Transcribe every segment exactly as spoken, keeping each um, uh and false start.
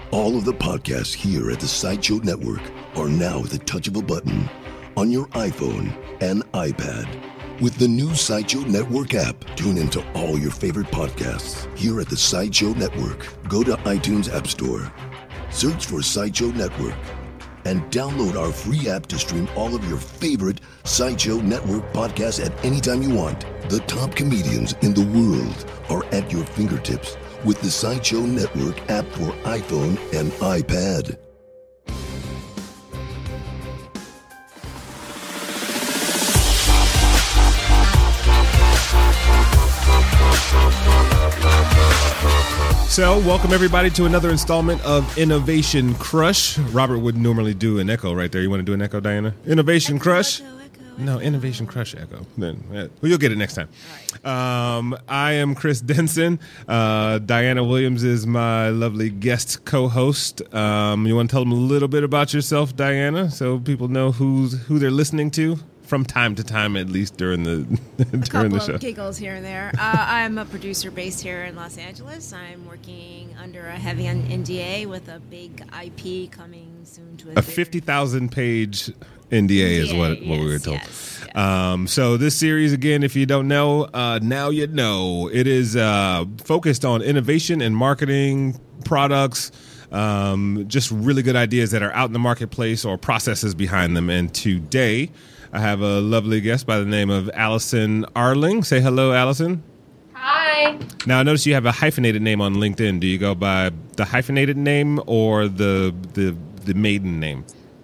All of the podcasts here at the Sideshow Network are now at the touch of a button on your iPhone and iPad. With the new Sideshow Network app, tune into all your favorite podcasts here at the Sideshow Network. Go to iTunes App Store, search for Sideshow Network, and download our free app to stream all of your favorite Sideshow Network podcasts at any time you want. The top comedians in the world are at your fingertips with the Sideshow Network app for iPhone and iPad. So, welcome everybody to another installment of Innovation Crush. Robert would normally do an echo right there. You want to do an echo, Diana? Innovation echo, Crush? Echo, echo, no, echo. Innovation Crush echo. Then, well, you'll get it next time. Um, I am Chris Denson. Uh, Diana Williams is my lovely guest co-host. Um, you want to tell them a little bit about yourself, Diana, so people know who's who they're listening to? From time to time, at least during the during a couple the show. Of giggles here and there. Uh, I'm a producer based here in Los Angeles. I'm working under a heavy N D A with a big I P coming soon to a, a fifty thousand page N D A is what, what yes, we were told. Yes, yes. Um, so this series, again, if you don't know, uh, now you know. It is uh, focused on innovation and marketing products, um, just really good ideas that are out in the marketplace or processes behind them. And today, I have a lovely guest by the name of Allison Arling. Say hello, Allison. Hi. Now, I notice you have a hyphenated name on LinkedIn. Do you go by the hyphenated name or the the, the maiden name?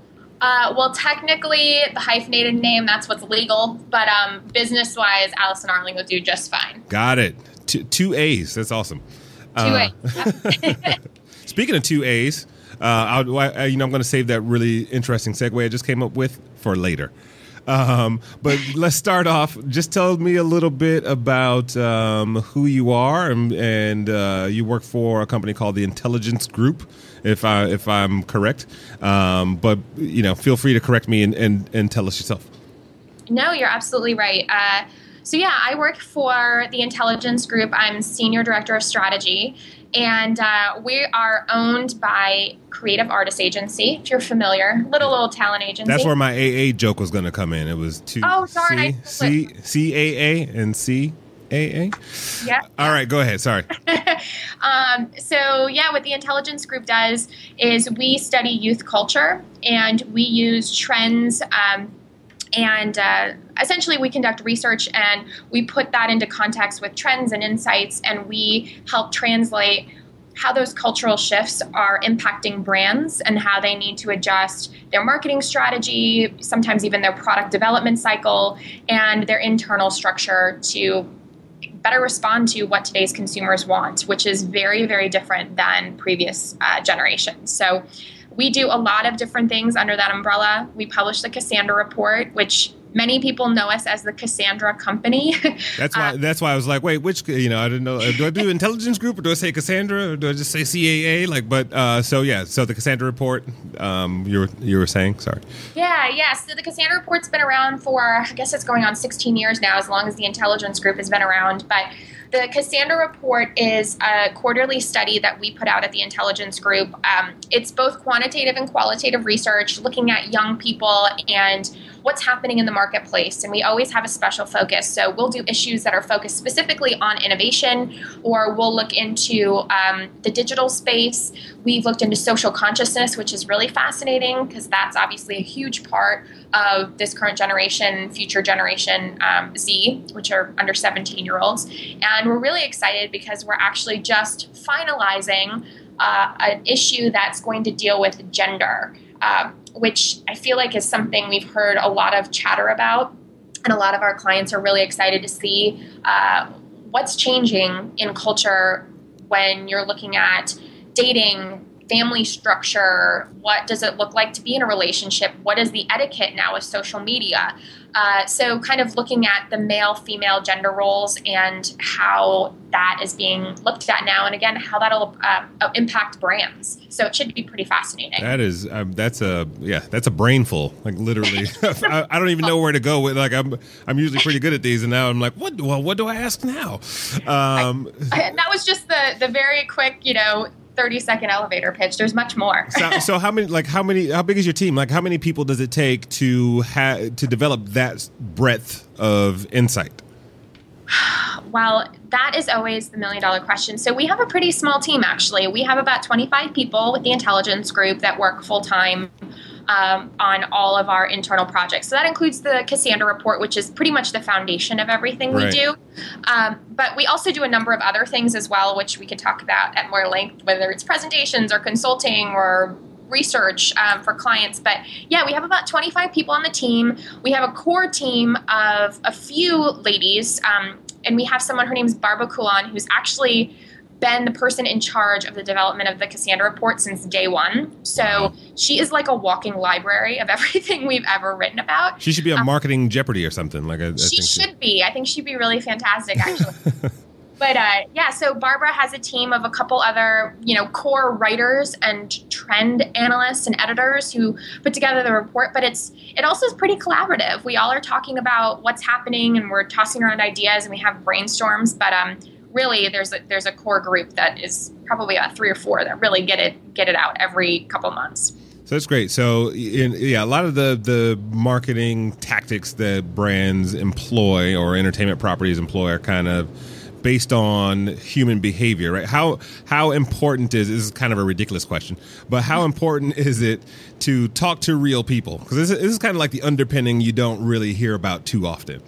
Uh, well, technically, the hyphenated name, that's what's legal. But um, business-wise, Allison Arling would do just fine. Got it. Two, two A's. That's awesome. Two Uh, A's. Speaking of two A's, uh, I'll, I, you know, I'm going to save that really interesting segue I just came up with for later. Um, but let's start off. Just tell me a little bit about um, who you are, and, and uh, you work for a company called the Intelligence Group, if I if I'm correct. Um, but you know, feel free to correct me and, and, and tell us yourself. No, you're absolutely right. Uh, so yeah, I work for the Intelligence Group. I'm Senior Director of Strategy, and uh, we are owned by Creative Artists Agency, if you're familiar, little old talent agency. That's where my A A joke was going to come in. It was two. Oh, darn, I- C, C, C A A and C A A. Yeah. All right, go ahead. Sorry. um, so yeah, what the Intelligence Group does is we study youth culture, and we use trends. Um, And uh, essentially, we conduct research and we put that into context with trends and insights, and we help translate how those cultural shifts are impacting brands and how they need to adjust their marketing strategy, sometimes even their product development cycle, and their internal structure to better respond to what today's consumers want, which is very, very different than previous uh, generations. So we do a lot of different things under that umbrella. We publish the Cassandra Report, which many people know us as the Cassandra Company. That's why. Uh, that's why I was like, wait, which? You know, I didn't know. Do I do Intelligence Group or do I say Cassandra or do I just say C A A? Like, but uh, so yeah. So the Cassandra Report. Um, you were you were saying? Sorry. Yeah, yeah. So the Cassandra Report's been around for, I guess it's going on sixteen years now, as long as the Intelligence Group has been around. But the Cassandra Report is a quarterly study that we put out at the Intelligence Group. Um, it's both quantitative and qualitative research looking at young people and what's happening in the marketplace. And we always have a special focus. So we'll do issues that are focused specifically on innovation, or we'll look into um, the digital space. We've looked into social consciousness, which is really fascinating because that's obviously a huge part of this current generation, future generation um, Z, which are under seventeen-year-olds. And we're really excited because we're actually just finalizing uh, an issue that's going to deal with gender, uh, which I feel like is something we've heard a lot of chatter about. And a lot of our clients are really excited to see uh, what's changing in culture when you're looking at dating, family structure, what does it look like to be in a relationship, what is the etiquette now with social media. Uh, so kind of looking at the male-female gender roles and how that is being looked at now, and again, how that'll uh, impact brands. So it should be pretty fascinating. That is, um, that's a, yeah, that's a brainful, like literally. I, I don't even know where to go with, like, I'm I'm usually pretty good at these, and now I'm like, what, well, what do I ask now? Um, I, I, that was just the, the very quick, you know, thirty second elevator pitch. There's much more. so, so how many, like how many, how big is your team? Like how many people does it take to ha- to develop that breadth of insight? Well, that is always the million dollar question. So we have a pretty small team, actually. We have about twenty-five people with the intelligence group that work full time um, on all of our internal projects. So that includes the Cassandra report, which is pretty much the foundation of everything right. we do. Um, but we also do a number of other things as well, which we could talk about at more length, whether it's presentations or consulting or research um, for clients. But yeah, we have about twenty-five people on the team. We have a core team of a few ladies, um, and we have someone, her name's Barbara Coulon, who's actually been the person in charge of the development of the Cassandra report since day one. So wow. she is like a walking library of everything we've ever written about. She should be a um, marketing Jeopardy or something. Like I, I She think should so. be. I think she'd be really fantastic, actually. But uh, yeah, so Barbara has a team of a couple other, you know, core writers and trend analysts and editors who put together the report. But it's it also is pretty collaborative. We all are talking about what's happening, and we're tossing around ideas, and we have brainstorms. But um, really, there's a, there's a core group that is probably about three or four that really get it get it out every couple months. So that's great. So in, yeah, a lot of the, the marketing tactics that brands employ or entertainment properties employ are kind of based on human behavior, right? How how important is this is kind of a ridiculous question, but how important is it to talk to real people? Because this, this is kind of like the underpinning you don't really hear about too often.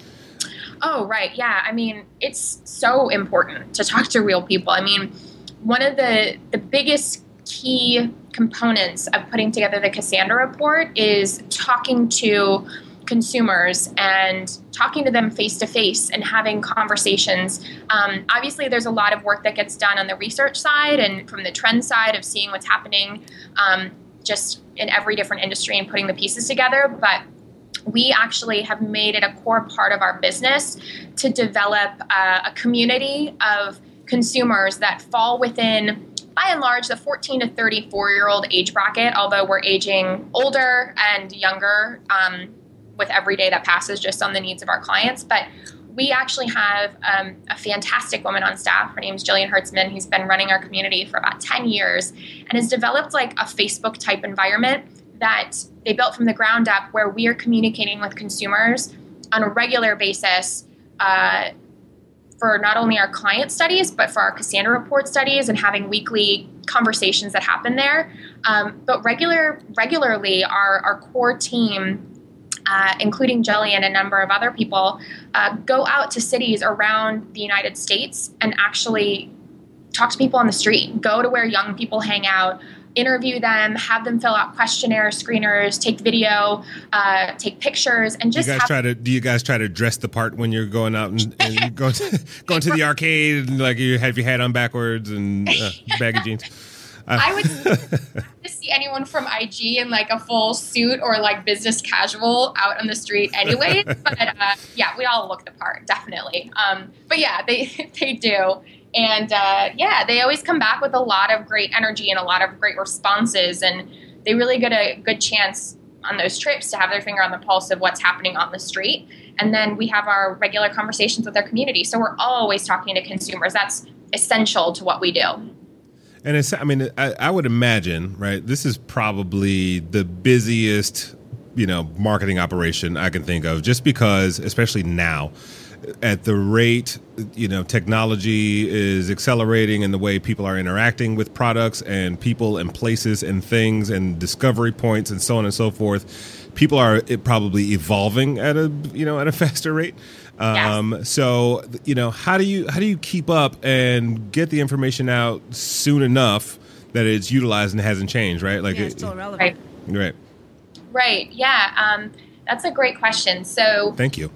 Oh, right. Yeah. I mean, it's so important to talk to real people. I mean, one of the the biggest key components of putting together the Cassandra report is talking to consumers and talking to them face to face and having conversations. Um, obviously, there's a lot of work that gets done on the research side and from the trend side of seeing what's happening um, just in every different industry and putting the pieces together. But we actually have made it a core part of our business to develop uh, a community of consumers that fall within, by and large, the fourteen to thirty-four-year-old age bracket, although we're aging older and younger um, with every day that passes just on the needs of our clients. But we actually have um, a fantastic woman on staff. Her name is Jillian Hertzman, who's been running our community for about ten years and has developed like a Facebook type environment that they built from the ground up, where we are communicating with consumers on a regular basis uh, for not only our client studies, but for our Cassandra report studies, and having weekly conversations that happen there. Um, but regular, regularly, our, our core team, uh, including Jelly and a number of other people, uh, go out to cities around the United States and actually talk to people on the street, go to where young people hang out, interview them, have them fill out questionnaires, screeners, take video, uh, take pictures, and just you guys have try to. Do you guys try to dress the part when you're going out and, and you go to, going to the arcade, and like you have your hat on backwards and uh, baggy jeans? Uh, I would to see anyone from I G in like a full suit or like business casual out on the street anyway. But uh, yeah, we all look the part, definitely. Um, but yeah, they they do. And uh, yeah, they always come back with a lot of great energy and a lot of great responses. And they really get a good chance on those trips to have their finger on the pulse of what's happening on the street. And then we have our regular conversations with our community. So we're always talking to consumers. That's essential to what we do. And it's, I mean, I, I would imagine, right, this is probably the busiest, you know, marketing operation I can think of, just because, especially now, at the rate, you know, technology is accelerating in the way people are interacting with products and people and places and things and discovery points and so on and so forth. People are probably evolving at a, you know, at a faster rate. Um, yes. So, you know, how do you how do you keep up and get the information out soon enough that it's utilized and hasn't changed, right? Like, yeah, it's it, still relevant. Right. Right. Right. Yeah. Um, that's a great question. So, thank you.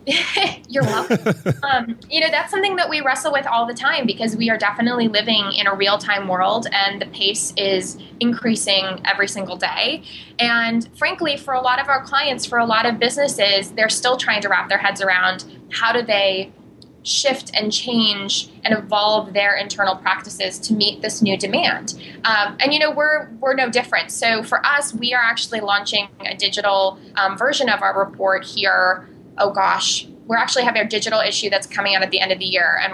You're welcome. um, you know, that's something that we wrestle with all the time, because we are definitely living in a real-time world, and the pace is increasing every single day. And frankly, for a lot of our clients, for a lot of businesses, they're still trying to wrap their heads around how do they shift and change and evolve their internal practices to meet this new demand. Um, and, you know, we're we're no different. So for us, we are actually launching a digital um, version of our report here. Oh gosh, we're actually having our digital issue that's coming out at the end of the year, and we're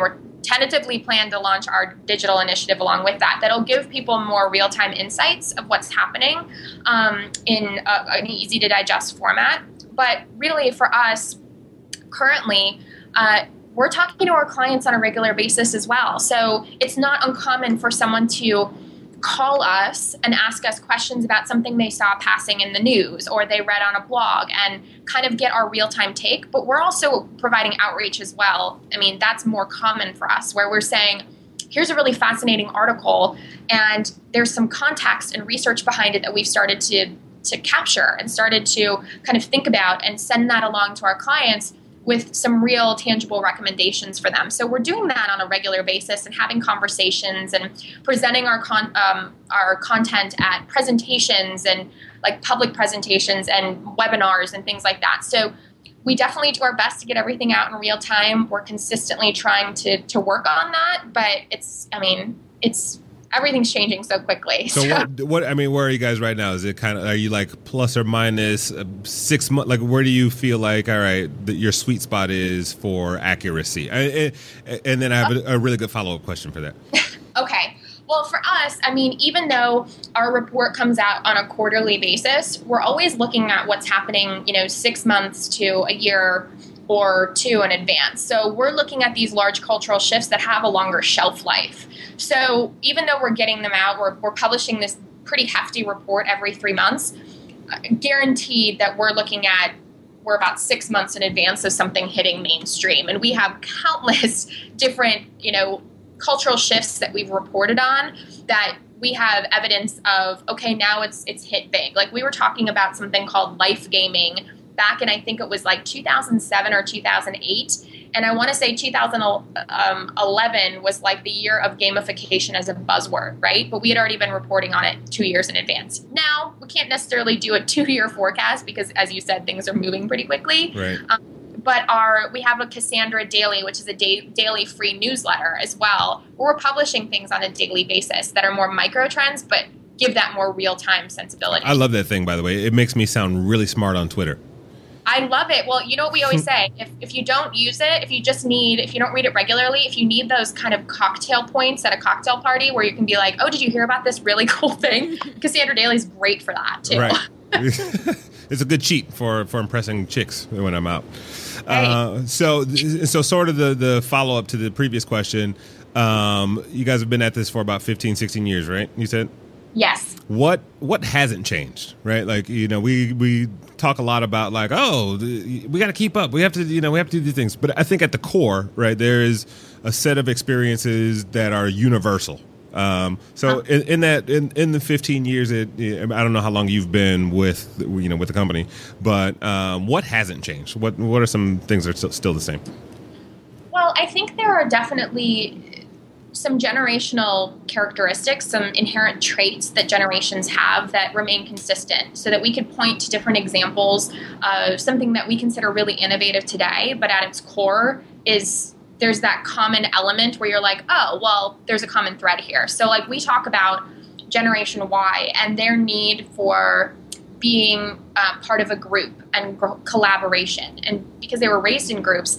tentatively plan to launch our digital initiative along with that. That'll give people more real-time insights of what's happening um, in a, an easy-to-digest format. But really, for us, currently, uh, we're talking to our clients on a regular basis as well. So it's not uncommon for someone to call us and ask us questions about something they saw passing in the news or they read on a blog and kind of get our real-time take. But we're also providing outreach as well. I mean, that's more common for us, where we're saying, here's a really fascinating article and there's some context and research behind it that we've started to, to capture and started to kind of think about and send that along to our clients with some real tangible recommendations for them. So we're doing that on a regular basis and having conversations and presenting our con- um, our content at presentations and like public presentations and webinars and things like that. So we definitely do our best to get everything out in real time. We're consistently trying to to work on that, but it's, I mean, it's, everything's changing so quickly. So, so what, what, I mean, where are you guys right now? Is it kind of, are you like plus or minus six months? Like, where do you feel like, all right, the, your sweet spot is for accuracy? I, I, and then I have a, a really good follow-up question for that. Okay. Well, for us, I mean, even though our report comes out on a quarterly basis, we're always looking at what's happening, you know, six months to a year or two in advance. So we're looking at these large cultural shifts that have a longer shelf life. So even though we're getting them out, we're, we're publishing this pretty hefty report every three months, guaranteed that we're looking at, we're about six months in advance of something hitting mainstream. And we have countless different, you know, cultural shifts that we've reported on that we have evidence of, okay, now it's it's hit big. Like we were talking about something called life gaming back in, I think it was like two thousand seven or two thousand eight. And I want to say two thousand eleven was like the year of gamification as a buzzword, right? But we had already been reporting on it two years in advance. Now, we can't necessarily do a two-year forecast because, as you said, things are moving pretty quickly. Right. Um, but our we have a Cassandra Daily, which is a day, daily free newsletter as well, where we're publishing things on a daily basis that are more micro trends, but give that more real-time sensibility. I love that thing, by the way. It makes me sound really smart on Twitter. I love it. Well, you know what we always say, if if you don't use it, if you just need, if you don't read it regularly, if you need those kind of cocktail points at a cocktail party where you can be like, oh, did you hear about this really cool thing? Cassandra Daily is great for that, too. Right. It's a good cheat for, for impressing chicks when I'm out. Hey. Uh, so, so sort of the, the follow-up to the previous question, um, you guys have been at this for about fifteen, sixteen years, right? You said? Yes. What what hasn't changed, right? Like, you know, we we talk a lot about like, oh, we got to keep up. We have to, you know, we have to do these things. But I think at the core, right, there is a set of experiences that are universal. Um, so in, in that in, in the fifteen years, it, I don't know how long you've been with, you know, with the company, but um, what hasn't changed? What what are some things that are still the same? Well, I think there are definitely some generational characteristics, some inherent traits that generations have that remain consistent, so that we could point to different examples of something that we consider really innovative today, but at its core is there's that common element where you're like, oh, well, there's a common thread here. So like we talk about Generation Y and their need for being uh, part of a group and gr- collaboration. And because they were raised in groups,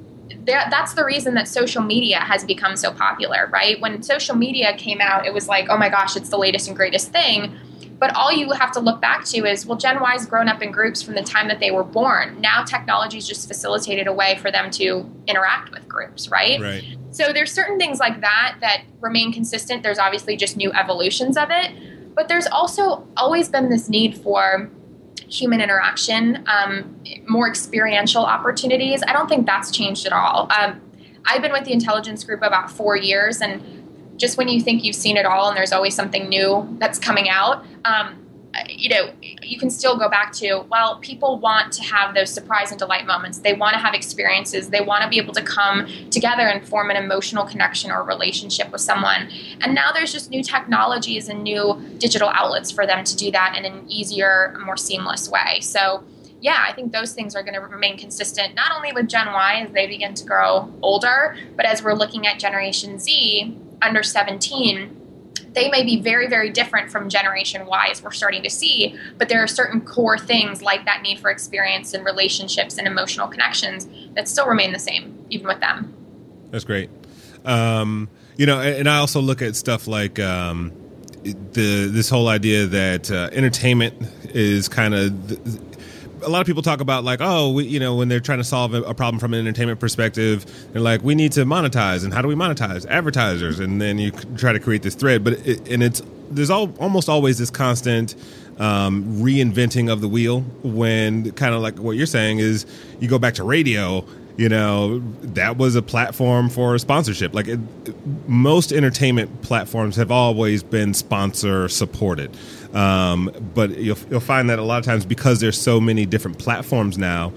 that's the reason that social media has become so popular, right? When social media came out, it was like, oh my gosh, it's the latest and greatest thing. But all you have to look back to is, well, Gen Y's grown up in groups from the time that they were born. Now technology's just facilitated a way for them to interact with groups, right? Right. So there's certain things like that that remain consistent. There's obviously just new evolutions of it. But there's also always been this need for human interaction, um, more experiential opportunities. I don't think that's changed at all. Um, I've been with the intelligence group about four years, and just when you think you've seen it all and there's always something new that's coming out, um, you know, you can still go back to, well, people want to have those surprise and delight moments. They want to have experiences. They want to be able to come together and form an emotional connection or relationship with someone. And now there's just new technologies and new digital outlets for them to do that in an easier, more seamless way. So yeah, I think those things are going to remain consistent, not only with Gen Y as they begin to grow older, but as we're looking at Generation Z under seventeen, they may be very, very different from Generation Y as we're starting to see, but there are certain core things like that need for experience and relationships and emotional connections that still remain the same, even with them. That's great. Um, you know, and, and I also look at stuff like um, the this whole idea that uh, entertainment is kind of. A lot of people talk about like, oh, we, you know, when they're trying to solve a, a problem from an entertainment perspective, they're like, we need to monetize, and how do we monetize? Advertisers, and then you try to create this thread, but it, and it's there's all, almost always this constant um, reinventing of the wheel. When kind of like what you're saying is, you go back to radio. You know, that was a platform for sponsorship. Like it, most entertainment platforms have always been sponsor supported. Um, but you'll, you'll find that a lot of times because there's so many different platforms now,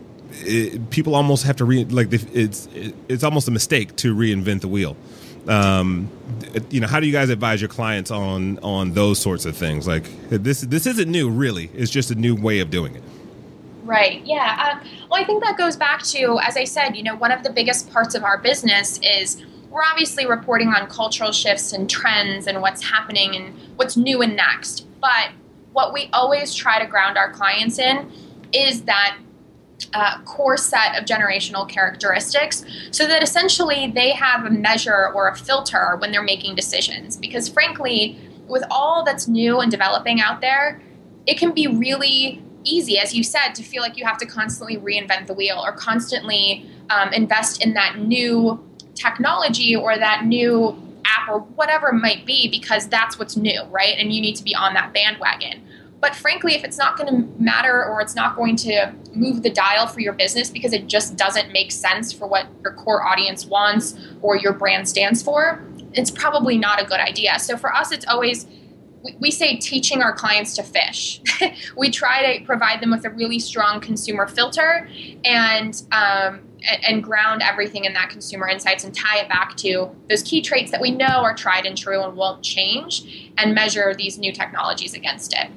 it, people almost have to re like it's it, it's almost a mistake to reinvent the wheel. Um, you know, how do you guys advise your clients on on those sorts of things? Like this this isn't new, really. It's just a new way of doing it. Right. Yeah. Uh, well, I think that goes back to, as I said, you know, one of the biggest parts of our business is we're obviously reporting on cultural shifts and trends and what's happening and what's new and next. But what we always try to ground our clients in is that uh, core set of generational characteristics so that essentially they have a measure or a filter when they're making decisions. Because frankly, with all that's new and developing out there, it can be really easy, as you said, to feel like you have to constantly reinvent the wheel or constantly um, invest in that new technology or that new app or whatever it might be because that's what's new, right? And you need to be on that bandwagon. But frankly, if it's not going to matter or it's not going to move the dial for your business because it just doesn't make sense for what your core audience wants or your brand stands for, it's probably not a good idea. So for us, it's always we say teaching our clients to fish. We try to provide them with a really strong consumer filter and um, and ground everything in that consumer insights and tie it back to those key traits that we know are tried and true and won't change and measure these new technologies against it.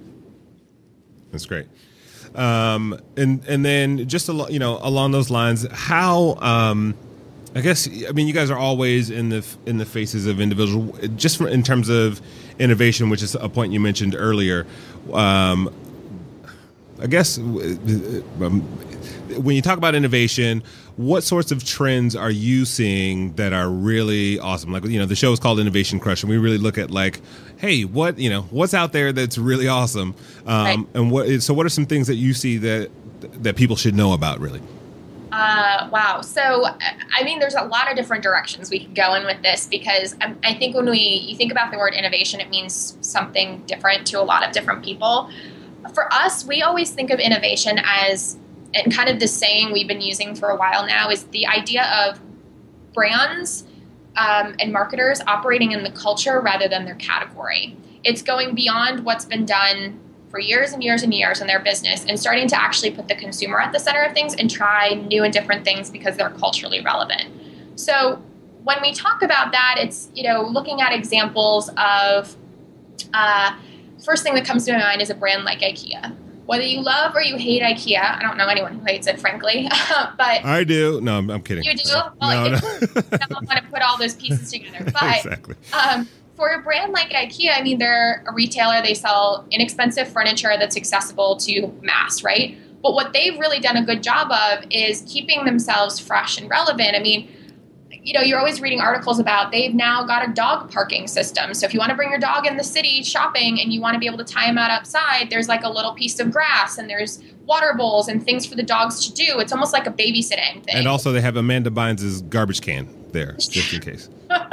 That's great. Um, and and then just al- you know along those lines, how um, I guess I mean you guys are always in the in the faces of individual just in terms of innovation, which is a point you mentioned earlier. Um, I guess um, when you talk about innovation, what sorts of trends are you seeing that are really awesome? Like, you know, the show is called Innovation Crush, and we really look at like, hey, what, you know, what's out there that's really awesome? Um, right. And what, so what are some things that you see that, that people should know about really? Uh, wow. So, I mean, there's a lot of different directions we can go in with this because I, I think when we you think about the word innovation, it means something different to a lot of different people. For us, we always think of innovation as, and kind of the saying we've been using for a while now is the idea of brands um, and marketers operating in the culture rather than their category. It's going beyond what's been done for years and years and years in their business and starting to actually put the consumer at the center of things and try new and different things because they're culturally relevant. So when we talk about that, it's, you know, looking at examples of, uh, first thing that comes to my mind is a brand like IKEA. Whether you love or you hate IKEA, I don't know anyone who hates it, frankly, but I do. No, I'm, I'm kidding. You do? Well, no, like, no. I don't want to put all those pieces together. But exactly. Um, for a brand like IKEA, I mean, they're a retailer. They sell inexpensive furniture that's accessible to mass, right? But what they've really done a good job of is keeping themselves fresh and relevant. I mean, you know, you're always reading articles about they've now got a dog parking system. So if you want to bring your dog in the city shopping and you want to be able to tie him out outside, there's like a little piece of grass and there's water bowls and things for the dogs to do. It's almost like a babysitting thing. And also they have Amanda Bynes' garbage can there, just in case.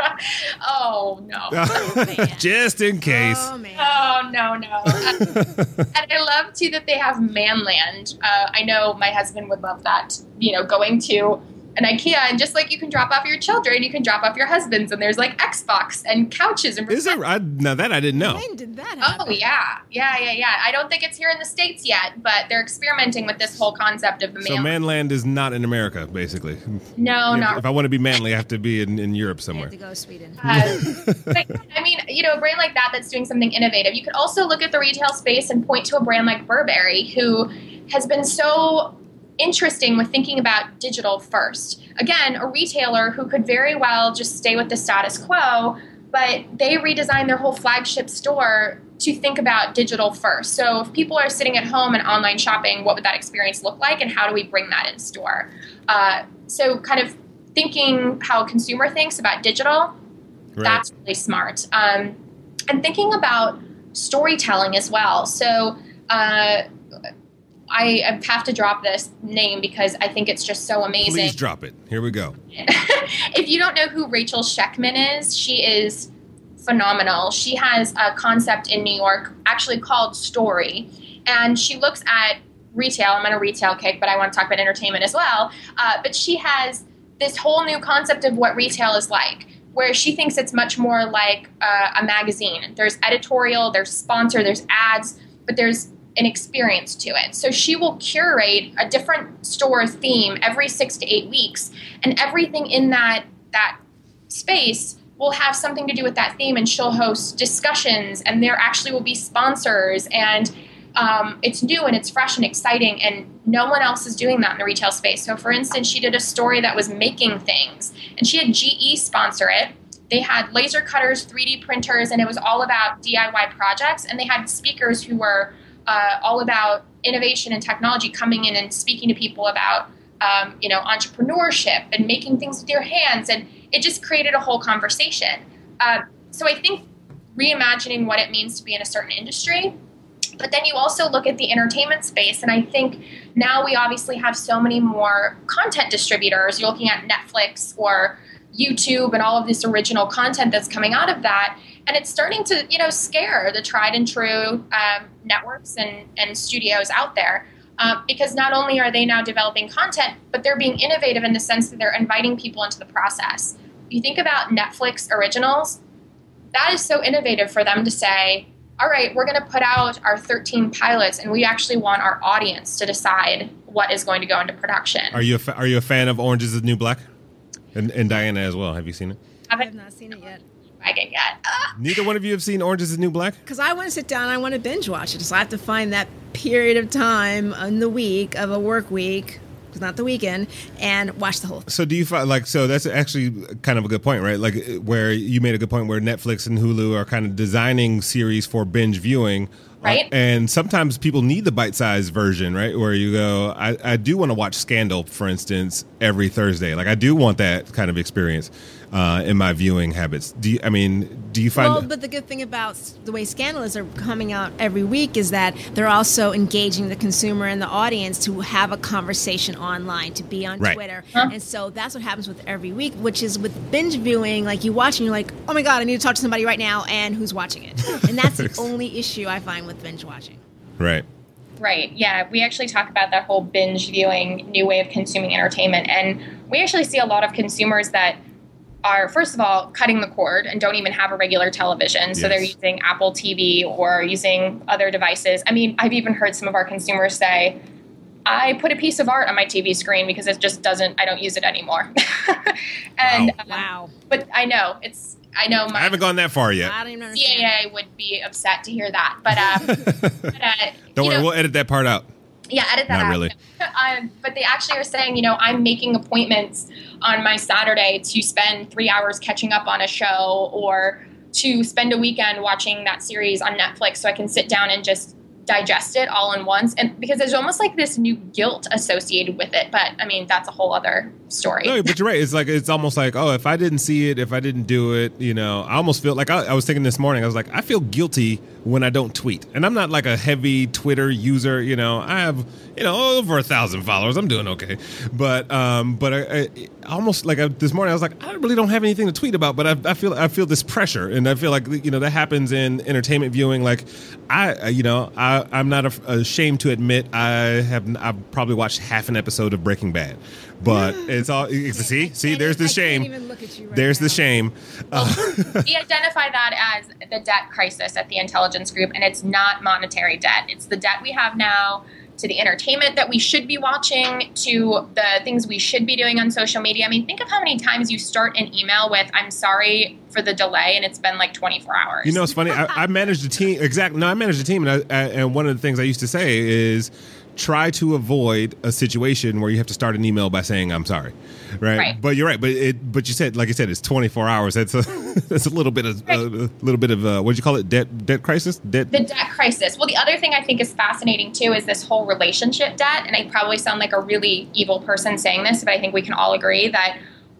Oh, no. Oh, just in case. Oh, man. Oh, no, no. And I love, too, that they have Manland. Uh, I know my husband would love that, you know, going to an IKEA, and just like you can drop off your children, you can drop off your husbands, and there's like Xbox and couches. And is that right? Now that I didn't know. When did that happen? Oh, yeah. Yeah, yeah, yeah. I don't think it's here in the States yet, but they're experimenting with this whole concept of the So Manland. Manland is not in America, basically. No, if, not If I want to be manly, I have to be in, in Europe I somewhere. have to go to Sweden. Uh, but, I mean, you know, a brand like that that's doing something innovative. You could also look at the retail space and point to a brand like Burberry, who has been so interesting with thinking about digital first. Again, a retailer who could very well just stay with the status quo, but they redesigned their whole flagship store to think about digital first. So if people are sitting at home and online shopping, what would that experience look like, and how do we bring that in store? Uh, so kind of thinking how a consumer thinks about digital, right. That's really smart. Um, and thinking about storytelling as well. So uh, I have to drop this name because I think it's just so amazing. Please drop it. Here we go. If you don't know who Rachel Sheckman is, she is phenomenal. She has a concept in New York actually called Story, and she looks at retail. I'm on a retail kick, but I want to talk about entertainment as well. Uh, but she has this whole new concept of what retail is like, where she thinks it's much more like uh, a magazine. There's editorial, there's sponsor, there's ads, but there's an experience to it. So she will curate a different store theme every six to eight weeks, and everything in that that space will have something to do with that theme, and she'll host discussions, and there actually will be sponsors, and um, it's new and it's fresh and exciting, and no one else is doing that in the retail space. So for instance, she did a story that was making things, and she had G E sponsor it. They had laser cutters, three D printers, and it was all about D I Y projects, and they had speakers who were uh, all about innovation and technology coming in and speaking to people about um, you know, entrepreneurship and making things with your hands, and it just created a whole conversation. Uh, so I think reimagining what it means to be in a certain industry, but then you also look at the entertainment space, and I think now we obviously have so many more content distributors. You're looking at Netflix or YouTube and all of this original content that's coming out of that, and it's starting to, you know, scare the tried and true um, networks and, and studios out there. Uh, because not only are they now developing content, but they're being innovative in the sense that they're inviting people into the process. You think about Netflix originals, that is so innovative for them to say, all right, we're going to put out our thirteen pilots, and we actually want our audience to decide what is going to go into production. Are you a fa- are you a fan of Orange is the New Black? And, and Diana as well. Have you seen it? I have not seen it yet. I get yet. Uh, Neither one of you have seen Orange is the New Black? Because I want to sit down and I want to binge watch it. So I have to find that period of time in the week of a work week, because not the weekend, and watch the whole thing. So do you find, like, so that's actually kind of a good point, right? Like, where you made a good point where Netflix and Hulu are kind of designing series for binge viewing. Right. Uh, and sometimes people need the bite-sized version, right? Where you go, I, I do want to watch Scandal, for instance, every Thursday. Like, I do want that kind of experience uh, in my viewing habits. Do you, I mean, do you find... Well, but the good thing about the way Scandalous are coming out every week is that they're also engaging the consumer and the audience to have a conversation online, to be on right. Twitter. Huh? And so that's what happens with every week, which is with binge viewing, like you watch and you're like, oh my God, I need to talk to somebody right now, and who's watching it? And that's the only issue I find with binge watching. Right. Right. Yeah. We actually talk about that whole binge viewing, new way of consuming entertainment. And we actually see a lot of consumers that are, first of all, cutting the cord and don't even have a regular television. So yes. they're using Apple T V or using other devices. I mean, I've even heard some of our consumers say, I put a piece of art on my T V screen because it just doesn't, I don't use it anymore. and Wow. Um, Wow. But I know it's, I know my I haven't gone that far yet. I don't even C understand. A A would be upset to hear that. But, um, but uh, Don't you worry, know, we'll edit that part out. Yeah, edit that Not out. really. um, but they actually are saying, you know, I'm making appointments on my Saturday to spend three hours catching up on a show, or to spend a weekend watching that series on Netflix so I can sit down and just digest it all in once. And because there's almost like this new guilt associated with it. But I mean, that's a whole other story. No, but you're right. It's like, it's almost like, oh, if I didn't see it, if I didn't do it, you know, I almost feel like I, I was thinking this morning, I was like, I feel guilty when I don't tweet. And I'm not like a heavy Twitter user, you know, I have, you know, over a thousand followers. I'm doing okay. But, um, but I, I almost like I, this morning, I was like, I really don't have anything to tweet about, but I, I feel, I feel this pressure. And I feel like, you know, that happens in entertainment viewing. Like I, you know, I, I'm not ashamed to admit I have, I've probably watched half an episode of Breaking Bad. But it's all, see, see, there's the shame. I can't even look at you right There's now. the shame. Uh, We identify that as the debt crisis at the intelligence group, and it's not monetary debt. It's the debt we have now to the entertainment that we should be watching, to the things we should be doing on social media. I mean, think of how many times you start an email with, I'm sorry for the delay, and it's been like twenty-four hours. You know, it's funny. I, I managed a team. Exactly. No, I managed a team, and, I, I, and one of the things I used to say is try to avoid a situation where you have to start an email by saying I'm sorry, right? Right. But you're right. But it. But you said, like you said, it's twenty-four hours. That's a that's a little bit of Right. a little bit of uh, what did you call it? Debt debt crisis. Debt. The debt crisis. Well, the other thing I think is fascinating too is this whole relationship debt. And I probably sound like a really evil person saying this, but I think we can all agree that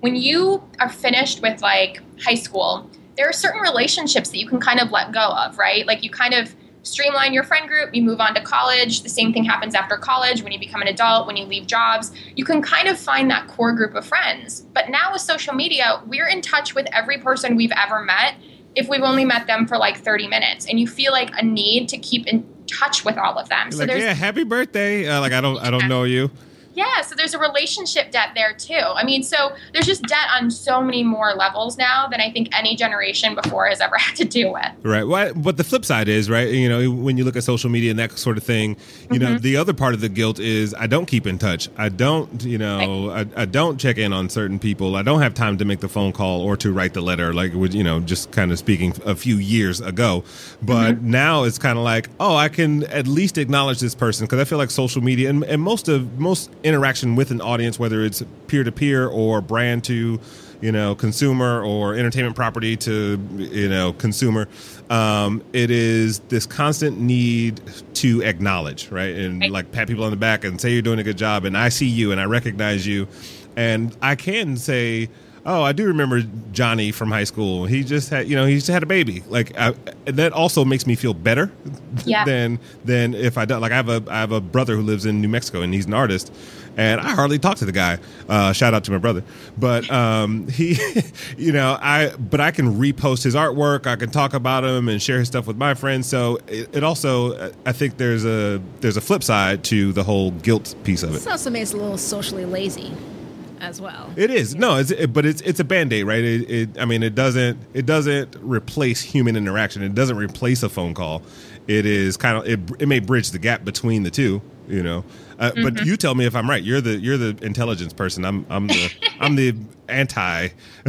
when you are finished with like high school, there are certain relationships that you can kind of let go of, right? Like you kind of streamline your friend group, you move on to college. The same thing happens after college when you become an adult, when you leave jobs. You can kind of find that core group of friends. But now with social media, we're in touch with every person we've ever met if we've only met them for like thirty minutes. And you feel like a need to keep in touch with all of them. You're so like, there's yeah, happy birthday. Uh, like, I don't, I don't know you. Yeah, so there's a relationship debt there too. I mean, so there's just debt on so many more levels now than I think any generation before has ever had to deal with. Right. Well, but the flip side is, right, you know, when you look at social media and that sort of thing, you mm-hmm. know, the other part of the guilt is I don't keep in touch. I don't, you know, right. I, I don't check in on certain people. I don't have time to make the phone call or to write the letter, like, you know, just kind of speaking a few years ago. But mm-hmm. now it's kind of like, oh, I can at least acknowledge this person, because I feel like social media and, and most of most interaction with an audience, whether it's peer-to-peer or brand to, you know, consumer, or entertainment property to, you know, consumer, um, it is this constant need to acknowledge, right? And right. like pat people on the back and say you're doing a good job, and I see you and I recognize you. And I can say, oh, I do remember Johnny from high school. He just had, you know, he just had a baby. Like I, that also makes me feel better yeah. than than if I don't. Like I have a I have a brother who lives in New Mexico, and he's an artist, and I hardly talk to the guy. Uh, shout out to my brother. But um, he, you know, I but I can repost his artwork. I can talk about him and share his stuff with my friends. So it, it also, I think there's a there's a flip side to the whole guilt piece of it. It also makes it a little socially lazy as well. It is. No, it's it, but it's it's a Band-Aid, right? It, it I mean, it doesn't it doesn't replace human interaction. It doesn't replace a phone call. It is kind of it, it may bridge the gap between the two, you know. Uh, mm-hmm. But you tell me if I'm right. You're the you're the intelligence person. I'm I'm the I'm the anti.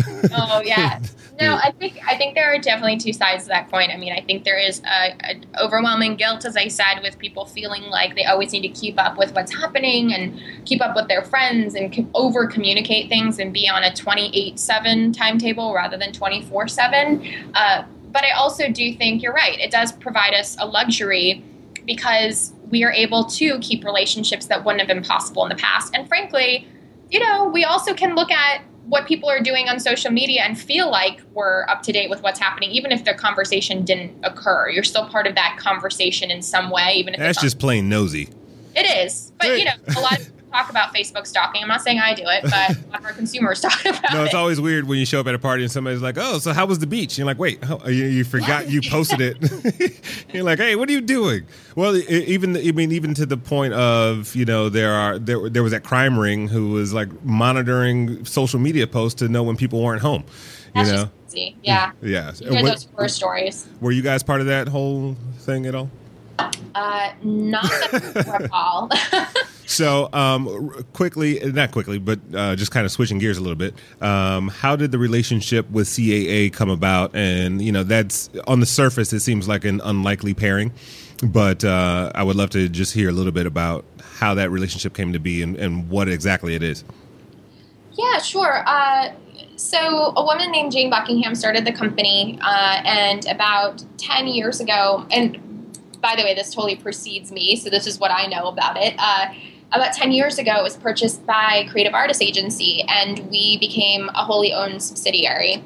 Oh yeah. No, I think I think there are definitely two sides to that coin. I mean, I think there is a, a overwhelming guilt, as I said, with people feeling like they always need to keep up with what's happening and keep up with their friends and over communicate things and be on a twenty-eight seven timetable rather than twenty-four seven. Uh, but I also do think you're right. It does provide us a luxury because we are able to keep relationships that wouldn't have been possible in the past. And frankly, you know, we also can look at what people are doing on social media and feel like we're up to date with what's happening, even if the conversation didn't occur. You're still part of that conversation in some way, even if that's it's just plain nosy. It is. But, you know, a lot of people talk about Facebook stalking. I'm not saying I do it, but a lot of our consumers talk about it. No, it's always weird when you show up at a party and somebody's like, oh, so how was the beach? You're like, wait, how, you, you forgot what? You posted it. You're like, hey, what are you doing? Well, it, even I mean, even to the point of, you know, there are there there was that crime ring who was like monitoring social media posts to know when people weren't home. You That's know? just crazy. Yeah. Yeah. You hear those horror stories. Were you guys part of that whole thing at all? Uh, not that I recall. So, um, quickly, not quickly, but uh, just kind of switching gears a little bit. Um, how did the relationship with C A A come about? And, you know, that's on the surface, it seems like an unlikely pairing. But uh, I would love to just hear a little bit about how that relationship came to be and, and what exactly it is. Yeah, sure. Uh, so a woman named Jane Buckingham started the company, uh, and about ten years ago, and by the way, this totally precedes me, so this is what I know about it. Uh, about ten years ago, it was purchased by Creative Artists Agency, and we became a wholly owned subsidiary.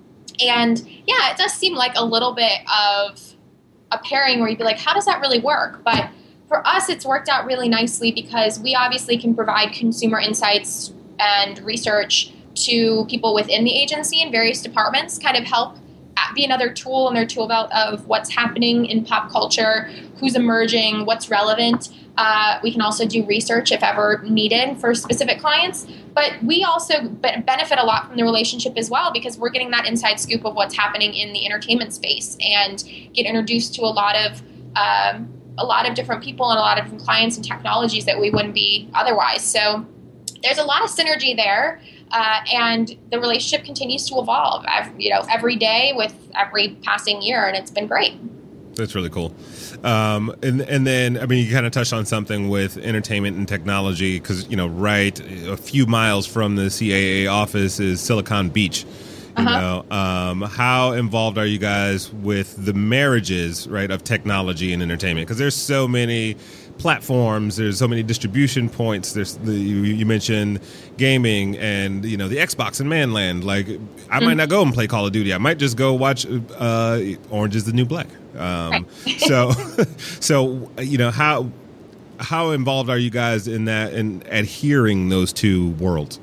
And yeah, it does seem like a little bit of a pairing where you'd be like, how does that really work? But for us, it's worked out really nicely because we obviously can provide consumer insights and research to people within the agency in various departments, kind of help be another tool in their tool belt of what's happening in pop culture, who's emerging, what's relevant. Uh, we can also do research if ever needed for specific clients. But we also benefit a lot from the relationship as well because we're getting that inside scoop of what's happening in the entertainment space and get introduced to a lot of um, a lot of different people and a lot of different clients and technologies that we wouldn't be otherwise. So there's a lot of synergy there. Uh, and the relationship continues to evolve, every, you know, every day with every passing year, and it's been great. That's really cool. Um, and and then, I mean, you kind of touched on something with entertainment and technology because, you know, right a few miles from the C A A office is Silicon Beach. You Uh-huh. know, um, how involved are you guys with the marriages, right, of technology and entertainment? Because there's so many platforms, there's so many distribution points. There's the, you, you mentioned gaming and you know the Xbox and Manland. Like, I might not go and play Call of Duty. I might just go watch uh, Orange Is the New Black. Um, Right. so, so you know how how involved are you guys in that in adhering those two worlds?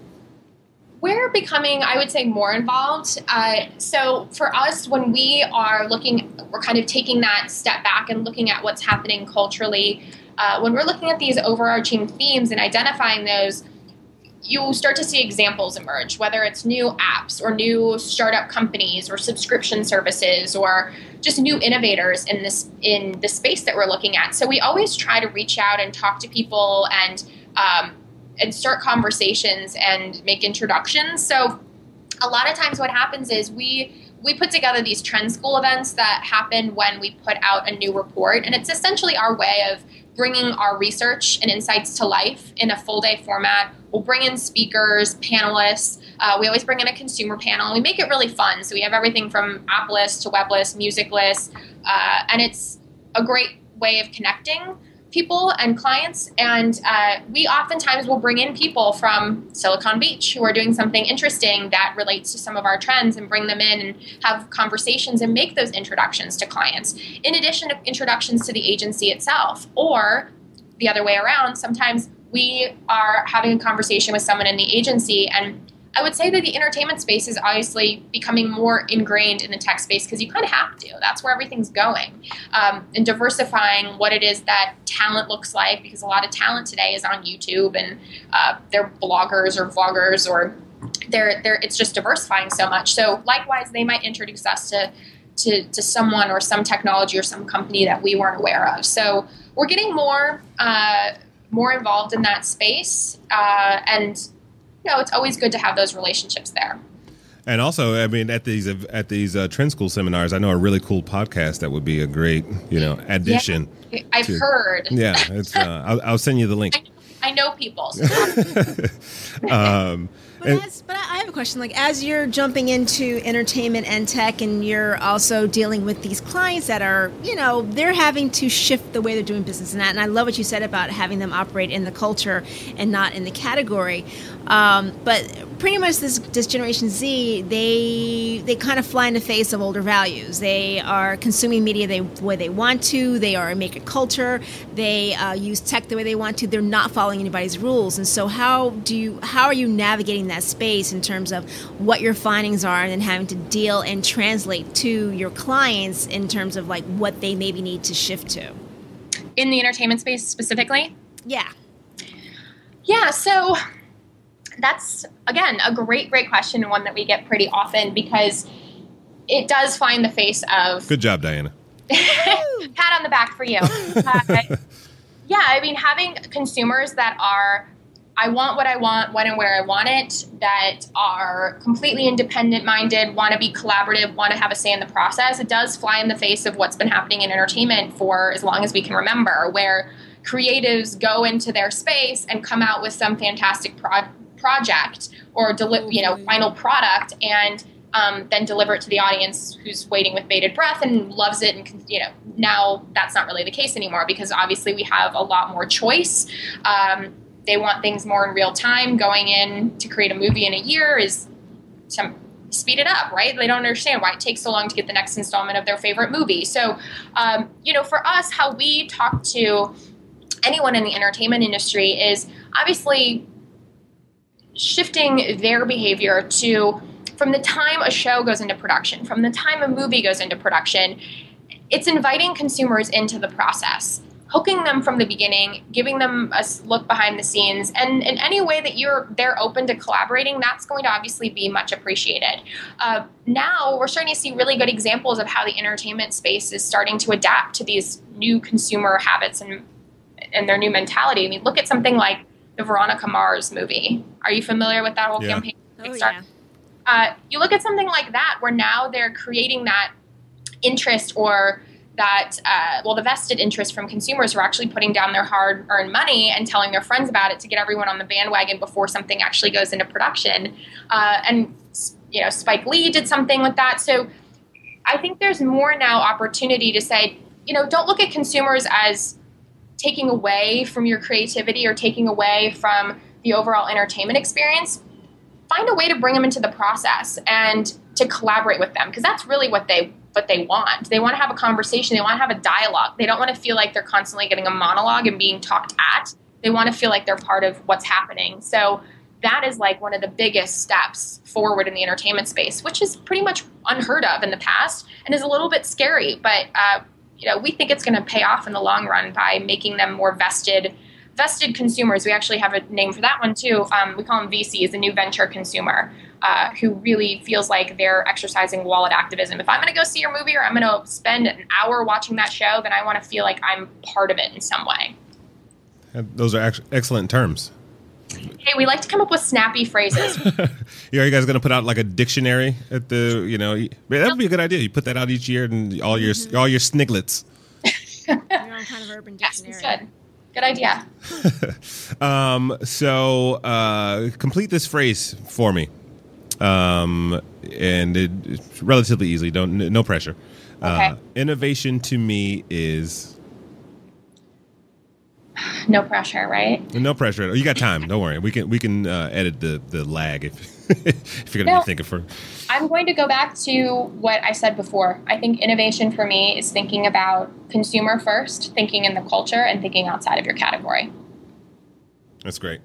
We're becoming, I would say, more involved. Uh, so for us, when we are looking, we're kind of taking that step back and looking at what's happening culturally. Uh, when we're looking at these overarching themes and identifying those, you start to see examples emerge, whether it's new apps or new startup companies or subscription services or just new innovators in this in the space that we're looking at. So we always try to reach out and talk to people and um, and start conversations and make introductions. So a lot of times what happens is we we put together these trend school events that happen when we put out a new report. And it's essentially our way of bringing our research and insights to life in a full day format. We'll bring in speakers, panelists. Uh, we always bring in a consumer panel. And we make it really fun. So we have everything from app lists to web lists, music lists. Uh, and it's a great way of connecting people and clients. And uh, we oftentimes will bring in people from Silicon Beach who are doing something interesting that relates to some of our trends and bring them in and have conversations and make those introductions to clients, in addition to introductions to the agency itself. Or the other way around, sometimes we are having a conversation with someone in the agency, and I would say that the entertainment space is obviously becoming more ingrained in the tech space because you kind of have to. That's where everything's going. Um, and diversifying what it is that talent looks like, because a lot of talent today is on YouTube and uh, they're bloggers or vloggers, or they're, they're, it's just diversifying so much. So likewise, they might introduce us to, to, to someone or some technology or some company that we weren't aware of. So we're getting more, uh, more involved in that space. Uh, and No, it's always good to have those relationships there. And also, I mean, at these at these uh, Trend School seminars, I know a really cool podcast that would be a great, you know, addition. Yeah, I've to, heard. Yeah, it's. Uh, I'll, I'll send you the link. I, I know people. So. um, But, and, as, but I have a question. Like, as you're jumping into entertainment and tech, and you're also dealing with these clients that are, you know, they're having to shift the way they're doing business and that. And I love what you said about having them operate in the culture and not in the category. Um, but pretty much this this Generation Z, they they kind of fly in the face of older values. They are consuming media the way they want to. They are a maker culture. They uh, use tech the way they want to. They're not following anybody's rules. And so, how do you how are you navigating that space in terms of what your findings are, and then having to deal and translate to your clients in terms of like what they maybe need to shift to? In the entertainment space specifically? Yeah. Yeah, so that's, again, a great, great question, and one that we get pretty often because it does fly in the face of... Good job, Diana. Pat on the back for you. Uh, yeah, I mean, having consumers that are, I want what I want, when and where I want it, that are completely independent-minded, want to be collaborative, want to have a say in the process, it does fly in the face of what's been happening in entertainment for as long as we can remember, where creatives go into their space and come out with some fantastic pro- project or deli- you know final product, and um, then deliver it to the audience who's waiting with bated breath and loves it. And you know now that's not really the case anymore because obviously we have a lot more choice. Um, they want things more in real time. Going in to create a movie in a year is to speed it up, right? They don't understand why it takes so long to get the next installment of their favorite movie. So, um, you know, for us, how we talk to anyone in the entertainment industry is obviously shifting their behavior to, from the time a show goes into production, from the time a movie goes into production, it's inviting consumers into the process, hooking them from the beginning, giving them a look behind the scenes, and in any way that you're they're open to collaborating, that's going to obviously be much appreciated. Uh, now we're starting to see really good examples of how the entertainment space is starting to adapt to these new consumer habits and and their new mentality. I mean, look at something like the Veronica Mars movie. Are you familiar with that whole Yeah. campaign? Oh, yeah. Uh, you look at something like that where now they're creating that interest or that, uh, well, the vested interest from consumers who are actually putting down their hard-earned money and telling their friends about it to get everyone on the bandwagon before something actually goes into production. Uh, and you know, Spike Lee did something with that. So I think there's more now opportunity to say, you know, don't look at consumers as taking away from your creativity or taking away from the overall entertainment experience. Find a way to bring them into the process and to collaborate with them, because that's really what they what they want. They want to have a conversation. They want to have a dialogue. They don't want to feel like they're constantly getting a monologue and being talked at. They want to feel like they're part of what's happening. So that is like one of the biggest steps forward in the entertainment space, which is pretty much unheard of in the past and is a little bit scary. But uh, you know, we think it's going to pay off in the long run by making them more vested vested consumers. We actually have a name for that one too. Um, we call them V Cs, the new venture consumer, uh, who really feels like they're exercising wallet activism. If I'm going to go see your movie or I'm going to spend an hour watching that show, then I want to feel like I'm part of it in some way. Those are ex- excellent terms. Hey, we like to come up with snappy phrases. Yeah, are you guys going to put out like a dictionary at the, you know, that would be a good idea. You put that out each year and all your mm-hmm. all your sniglets. Your own kind of urban dictionary. Yes, good. Good idea. um, so uh, complete this phrase for me. Um, and it, it's relatively easy. Don't no pressure. Okay. Uh, innovation to me is no pressure, right? No pressure. You got time. Don't worry. We can we can uh, edit the, the lag if if you're gonna no, be thinking for. I'm going to go back to what I said before. I think innovation for me is thinking about consumer first, thinking in the culture, and thinking outside of your category. That's great.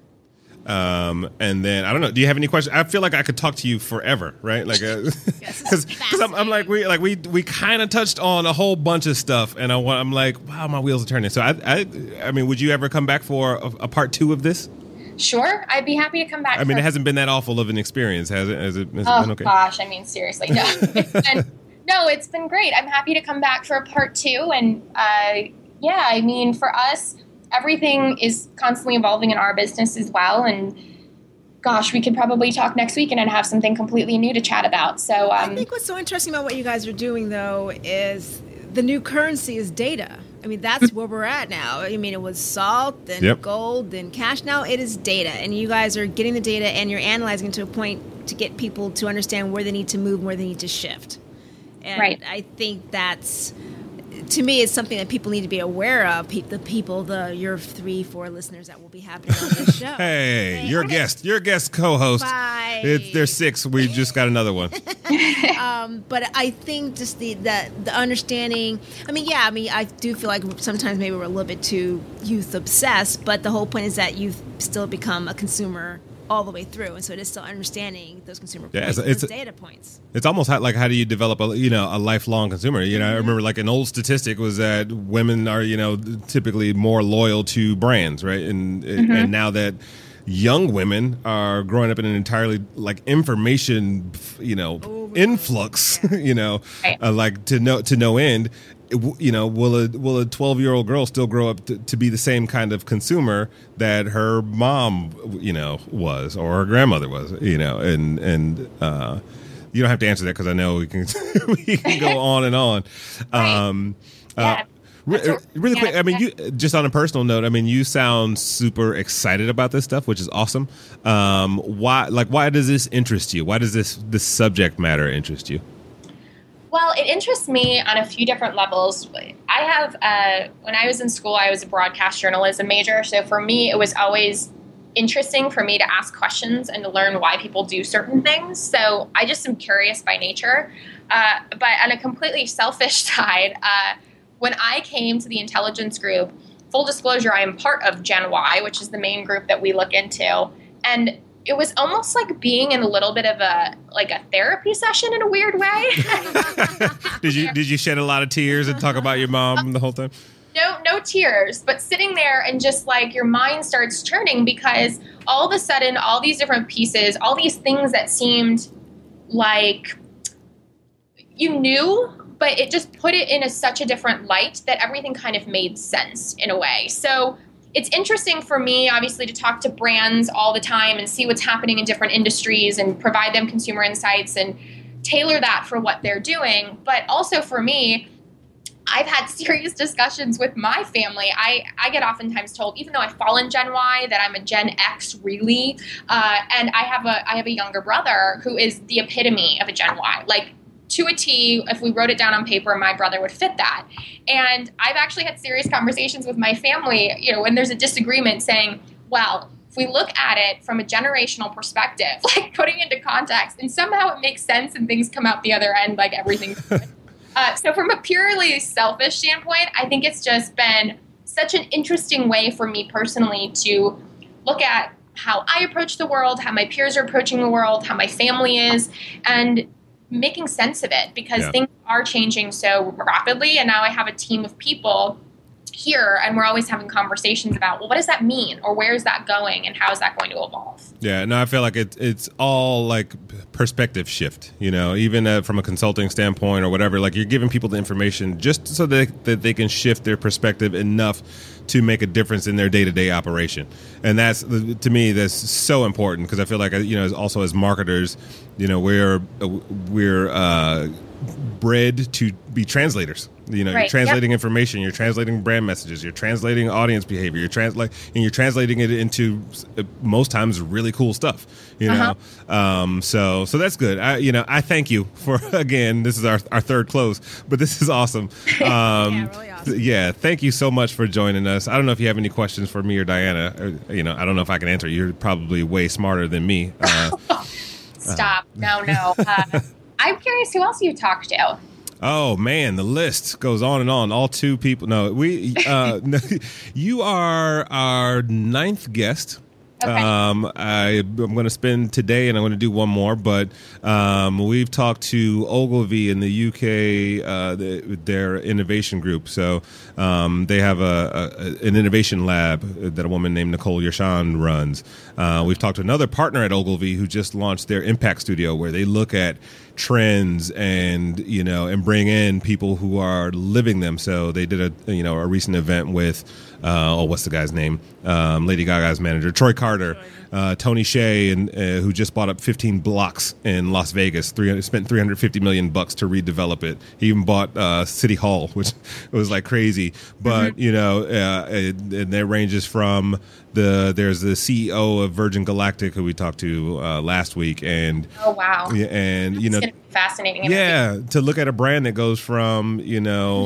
Um, and then I don't know. Do you have any questions? I feel like I could talk to you forever, right? Like, because uh, I'm, I'm like we like we we kind of touched on a whole bunch of stuff, and I want I'm like, wow, my wheels are turning. So I I, I mean, would you ever come back for a, a part two of this? Sure, I'd be happy to come back. I mean, for- it hasn't been that awful of an experience, has it? Has it, has oh it been okay? Gosh, I mean, seriously, no. It's been, no, it's been great. I'm happy to come back for a part two, and uh, yeah, I mean, for us, everything is constantly evolving in our business as well, and gosh, we could probably talk next week and then have something completely new to chat about. So um, I think what's so interesting about what you guys are doing, though, is the new currency is data. I mean, that's where we're at now. I mean, it was salt, then yep. gold, then cash. Now it is data. And you guys are getting the data and you're analyzing it to a point to get people to understand where they need to move, where they need to shift. And right. I think that's, to me, it's something that people need to be aware of. Pe- the people, the your three, four listeners that will be happening on this show. Hey, hey your guest, your guest co-host. Bye. It's, there's six. We just got another one. um, but I think just the, the the understanding. I mean, yeah. I mean, I do feel like sometimes maybe we're a little bit too youth obsessed. But the whole point is that you've still become a consumer all the way through, and so it is still understanding those consumer yeah, points, it's, it's, those data points. It's almost how, like how do you develop a you know a lifelong consumer? You know, mm-hmm. I remember like an old statistic was that women are you know typically more loyal to brands, right? And mm-hmm. and now that young women are growing up in an entirely like information you know oh, influx, yeah. you know, right. uh, like to no to no end. You know, will a will a twelve year old girl still grow up to, to be the same kind of consumer that her mom, you know, was or her grandmother was, you know, and and uh, you don't have to answer that because I know we can we can go on and on. Um, yeah. uh, re- really quick, I mean, you just on a personal note, I mean, you sound super excited about this stuff, which is awesome. Um, why, like, why does this interest you? Why does this this subject matter interest you? Well, it interests me on a few different levels. I have, uh, when I was in school, I was a broadcast journalism major. So for me, it was always interesting for me to ask questions and to learn why people do certain things. So I just am curious by nature. Uh, but on a completely selfish side, uh, when I came to the intelligence group, full disclosure, I am part of Gen Y, which is the main group that we look into. And it was almost like being in a little bit of a like a therapy session in a weird way. did you did you shed a lot of tears and talk about your mom the whole time? No, no tears, but sitting there and just like your mind starts turning because all of a sudden, all these different pieces, all these things that seemed like you knew, but it just put it in a, such a different light that everything kind of made sense in a way. So it's interesting for me, obviously, to talk to brands all the time and see what's happening in different industries and provide them consumer insights and tailor that for what they're doing. But also for me, I've had serious discussions with my family. I, I get oftentimes told, even though I fall in Gen Y, that I'm a Gen X really. Uh, and I have a I have a younger brother who is the epitome of a Gen Y. Like, to a T, if we wrote it down on paper, my brother would fit that. And I've actually had serious conversations with my family, you know, when there's a disagreement, saying, well, if we look at it from a generational perspective, like putting into context, and somehow it makes sense and things come out the other end like everything's good. Uh, so from a purely selfish standpoint, I think it's just been such an interesting way for me personally to look at how I approach the world, how my peers are approaching the world, how my family is, and making sense of it, because yeah. things are changing so rapidly. And now I have a team of people here, and we're always having conversations about, well, what does that mean, or where is that going, and how is that going to evolve? Yeah, no, I feel like it, it's all like perspective shift, you know, even uh, from a consulting standpoint or whatever, like you're giving people the information just so that, that they can shift their perspective enough to make a difference in their day-to-day operation. And that's, to me, that's so important, because I feel like, you know, also as marketers, you know, we're, we're, uh, bred to be translators. You know, right. You're translating yep. information, you're translating brand messages, you're translating audience behavior, you're translate and you're translating it into uh, most times really cool stuff. You know, uh-huh. um, so so that's good. I, you know, I thank you for, again, this is our our third close, but this is awesome. Um, yeah, really awesome. Yeah, thank you so much for joining us. I don't know if you have any questions for me or Diana. Or, you know, I don't know if I can answer. You're probably way smarter than me. Uh, Stop! Uh, no, no. Uh, I'm curious who else you talked to. Oh man, the list goes on and on. All two people. No, we. Uh, no, you are our ninth guest. Okay. Um, I, I'm going to spend today, and I'm going to do one more. But um, we've talked to Ogilvy in the U K, uh, the, their innovation group. So um, they have a, a an innovation lab that a woman named Nicole Yershan runs. Uh, we've talked to another partner at Ogilvy who just launched their Impact Studio, where they look at trends and you know and bring in people who are living them. So they did a you know a recent event with uh, oh what's the guy's name um, Lady Gaga's manager, Troy Carter, uh, Tony Hsieh, and uh, who just bought up fifteen blocks in Las Vegas. three hundred spent three hundred fifty million bucks to redevelop it. He even bought uh, City Hall, which was like crazy. But mm-hmm. you know, uh, it, and that ranges from the there's the C E O of Virgin Galactic who we talked to uh, last week, and oh wow, and you know, it's gonna be fascinating. Yeah, to look at a brand that goes from you know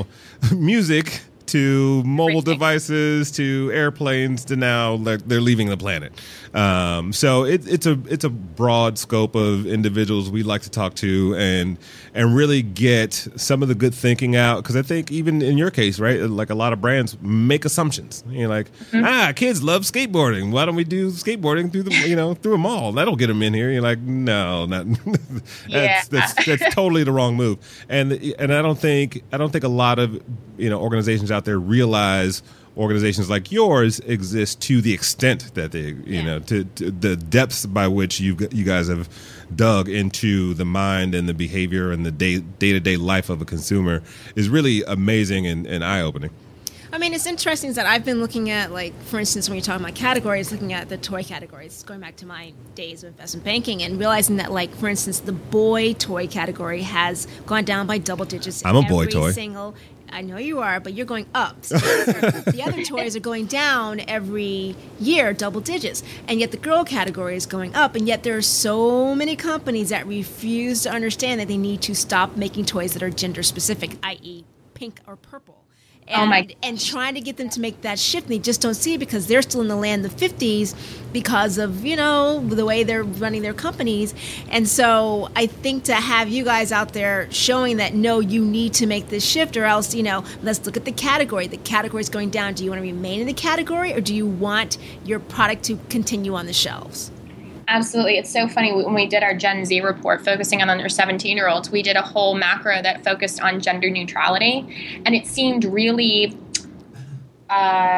music to mobile devices to airplanes to now like they're leaving the planet. Um, so it, it's a it's a broad scope of individuals we like to talk to and and really get some of the good thinking out, because I think even in your case, right, like a lot of brands make assumptions. You're like, mm-hmm. ah, kids love skateboarding. Why don't we do skateboarding through the you know through a mall? That'll get them in here. You're like, no, not that's, yeah. that's that's totally the wrong move. And and I don't think I don't think a lot of you know organizations out there realize organizations like yours exist to the extent that they, you yeah. know, to, to the depths by which you you guys have dug into the mind and the behavior and the day day to day life of a consumer is really amazing and, and eye opening. I mean, it's interesting that I've been looking at, like, for instance, when you're talking about categories, looking at the toy categories, going back to my days of investment banking and realizing that, like, for instance, the boy toy category has gone down by double digits. I'm a boy toy. Single, I know you are, but you're going up. So the other toys are going down every year, double digits. And yet the girl category is going up. And yet there are so many companies that refuse to understand that they need to stop making toys that are gender specific, that is pink or purple. And, oh my. and trying to get them to make that shift. And they just don't see it because they're still in the land of the fifties because of, you know, the way they're running their companies. And so I think to have you guys out there showing that, no, you need to make this shift, or else, you know, let's look at the category. The category is going down. Do you want to remain in the category, or do you want your product to continue on the shelves? Absolutely. It's so funny. When we did our Gen Z report focusing on under seventeen-year-olds, we did a whole macro that focused on gender neutrality. And it seemed really, uh,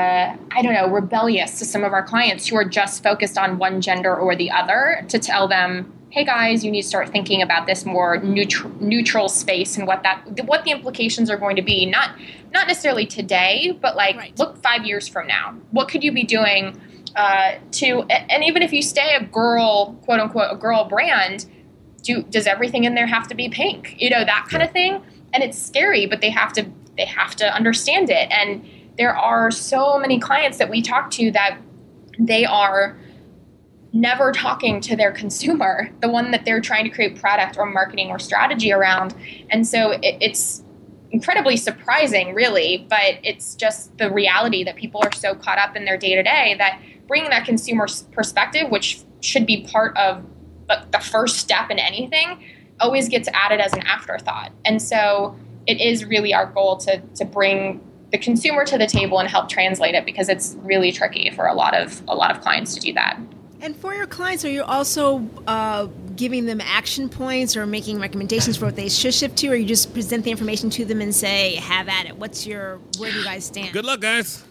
I don't know, rebellious to some of our clients who are just focused on one gender or the other, to tell them, hey, guys, you need to start thinking about this more neutral, neutral space and what that, what the implications are going to be. Not, not necessarily today, but like, right. Look five years from now. What could you be doing Uh, to and even if you stay a girl, quote unquote, a girl brand, do does everything in there have to be pink? You know, that kind of thing. And it's scary, but they have to they have to understand it. And there are so many clients that we talk to that they are never talking to their consumer, the one that they're trying to create product or marketing or strategy around. And so it, it's incredibly surprising, really, but it's just the reality that people are so caught up in their day-to-day that bringing that consumer perspective, which should be part of the, the first step in anything, always gets added as an afterthought. And so it is really our goal to to bring the consumer to the table and help translate it, because it's really tricky for a lot of a lot of clients to do that. And for your clients, are you also uh, giving them action points or making recommendations for what they should shift to, or you just present the information to them and say, have at it? What's your, where do you guys stand? Good luck, guys.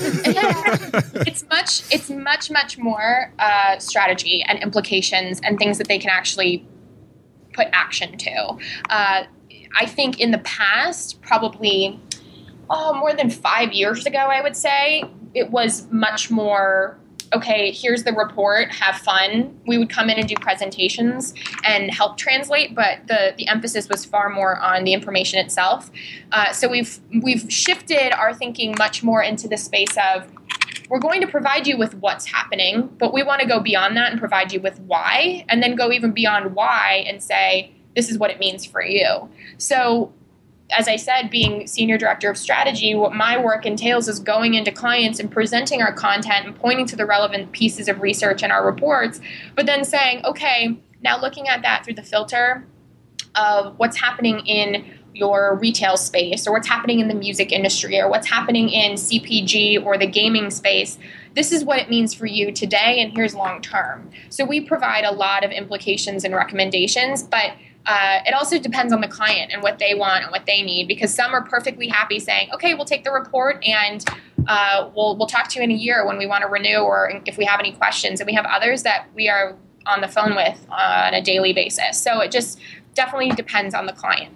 It's much, it's much, much more uh, strategy and implications and things that they can actually put action to. Uh, I think in the past, probably oh, more than five years ago, I would say, it was much more, okay, here's the report, have fun. We would come in and do presentations and help translate, but the, the emphasis was far more on the information itself. Uh, so we've we've shifted our thinking much more into the space of, we're going to provide you with what's happening, but we want to go beyond that and provide you with why, and then go even beyond why and say, this is what it means for you. So as I said, being senior director of strategy, what my work entails is going into clients and presenting our content and pointing to the relevant pieces of research in our reports, but then saying, okay, now looking at that through the filter of what's happening in your retail space, or what's happening in the music industry, or what's happening in C P G or the gaming space, this is what it means for you today, and here's long term. So we provide a lot of implications and recommendations, but Uh, it also depends on the client and what they want and what they need, because some are perfectly happy saying, okay, we'll take the report and uh, we'll we'll talk to you in a year when we want to renew, or if we have any questions. And we have others that we are on the phone with on a daily basis. So it just definitely depends on the client.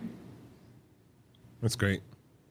That's great.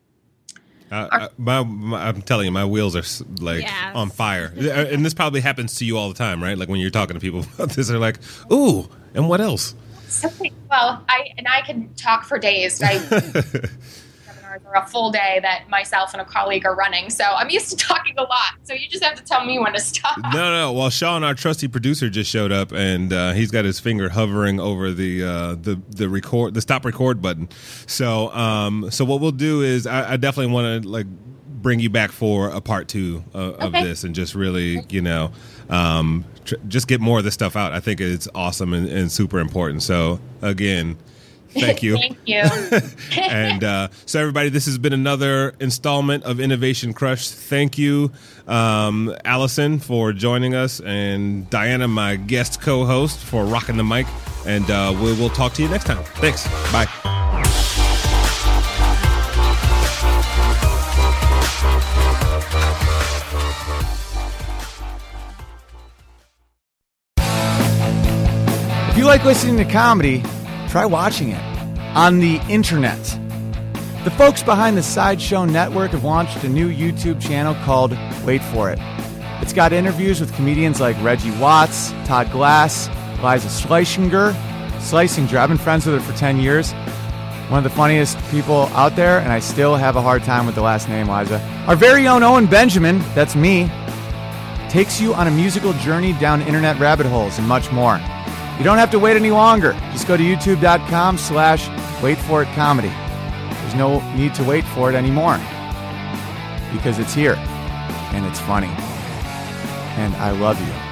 Uh, I, my, my, I'm telling you, my wheels are like yeah. on fire. And this probably happens to you all the time, right? Like when you're talking to people about this, they're like, ooh, and what else? Something, well, I and I can talk for days. I, webinars are a full day that myself and a colleague are running, so I'm used to talking a lot. So you just have to tell me when to stop. No, no. Well, Sean, our trusty producer, just showed up, and uh, he's got his finger hovering over the uh, the the record, the stop record button. So, um, so what we'll do is, I, I definitely want to like bring you back for a part two of, of okay. this, and just really, you know. Um, tr- just get more of this stuff out. I think it's awesome and, and super important. So again, thank you. Thank you. And uh, so everybody, this has been another installment of Innovation Crush. Thank you, um, Allison, for joining us, and Diana, my guest co-host, for rocking the mic. And uh, we will talk to you next time. Thanks. Bye. If you like listening to comedy, try watching it on the internet. The folks behind the Sideshow Network have launched a new YouTube channel called Wait For It. It's got interviews with comedians like Reggie Watts, Todd Glass, Liza Schlesinger. Schlesinger, I've been friends with her for ten years. One of the funniest people out there, and I still have a hard time with the last name, Liza. Our very own Owen Benjamin, that's me, takes you on a musical journey down internet rabbit holes and much more. You don't have to wait any longer. Just go to youtube.com slash wait for it comedy. There's no need to wait for it anymore, because it's here and it's funny. And I love you.